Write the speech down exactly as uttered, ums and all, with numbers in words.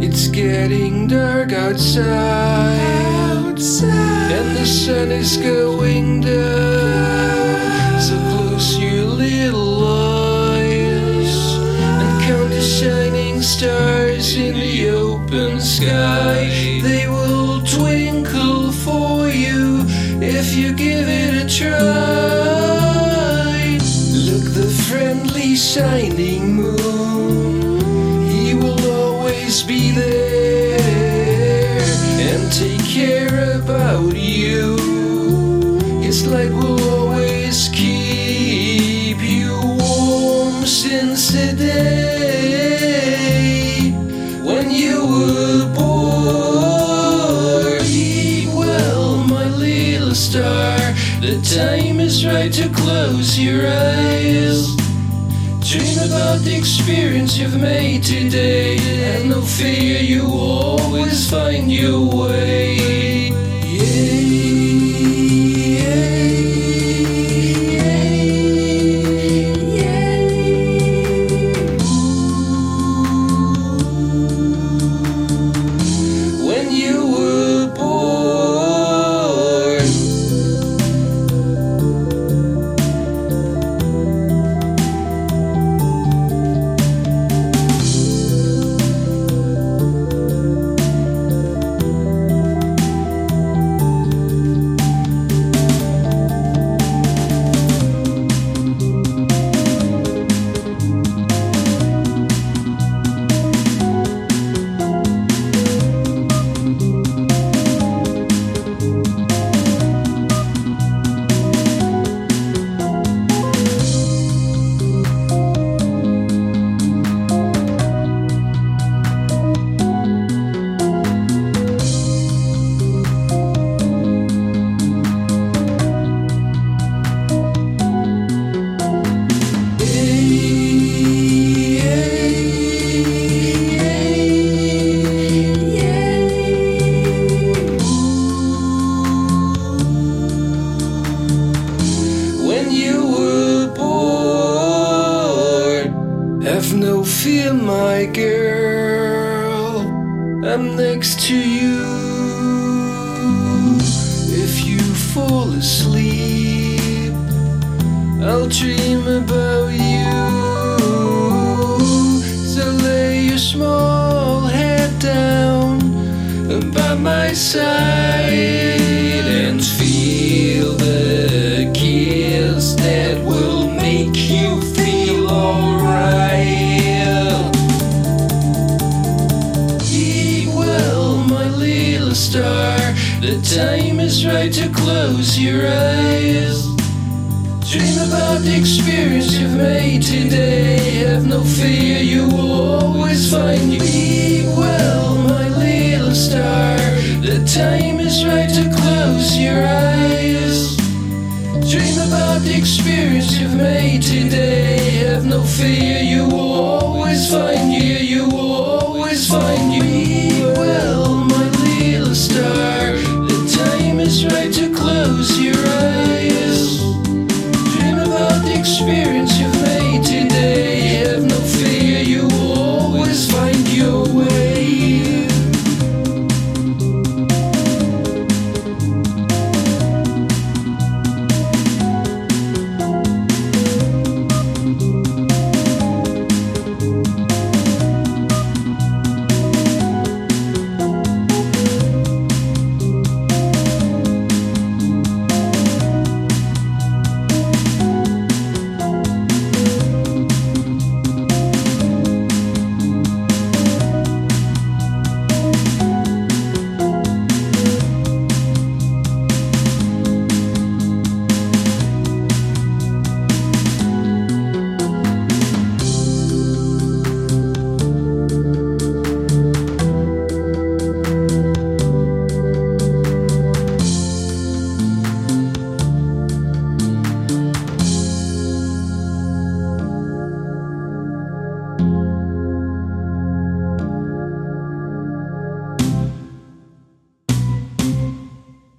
It's getting dark outside, outside, and the sun is going down. So close your little eyes and count the shining stars in the open sky. They will twinkle for you if you give it a try. Look, the friendly shining moon, he will always be there and take care about you. His light will always keep you warm since the day when you were born. Keep well, my little star, the time is right to close your eyes. Dream about the experience you've made today. Have no fear, you will always find your way. Yeah. Have no fear, my girl, I'm next to you. If you fall asleep, I'll dream about you. So lay your small head down by my side and feel the kiss that will make you feel alright. Star, the time is right to close your eyes. Dream about the experience you've made today. Have no fear, you will always find you. Be well, my little star, the time is right to close your eyes. Dream about the experience you've made today. Have no fear, you will always find you.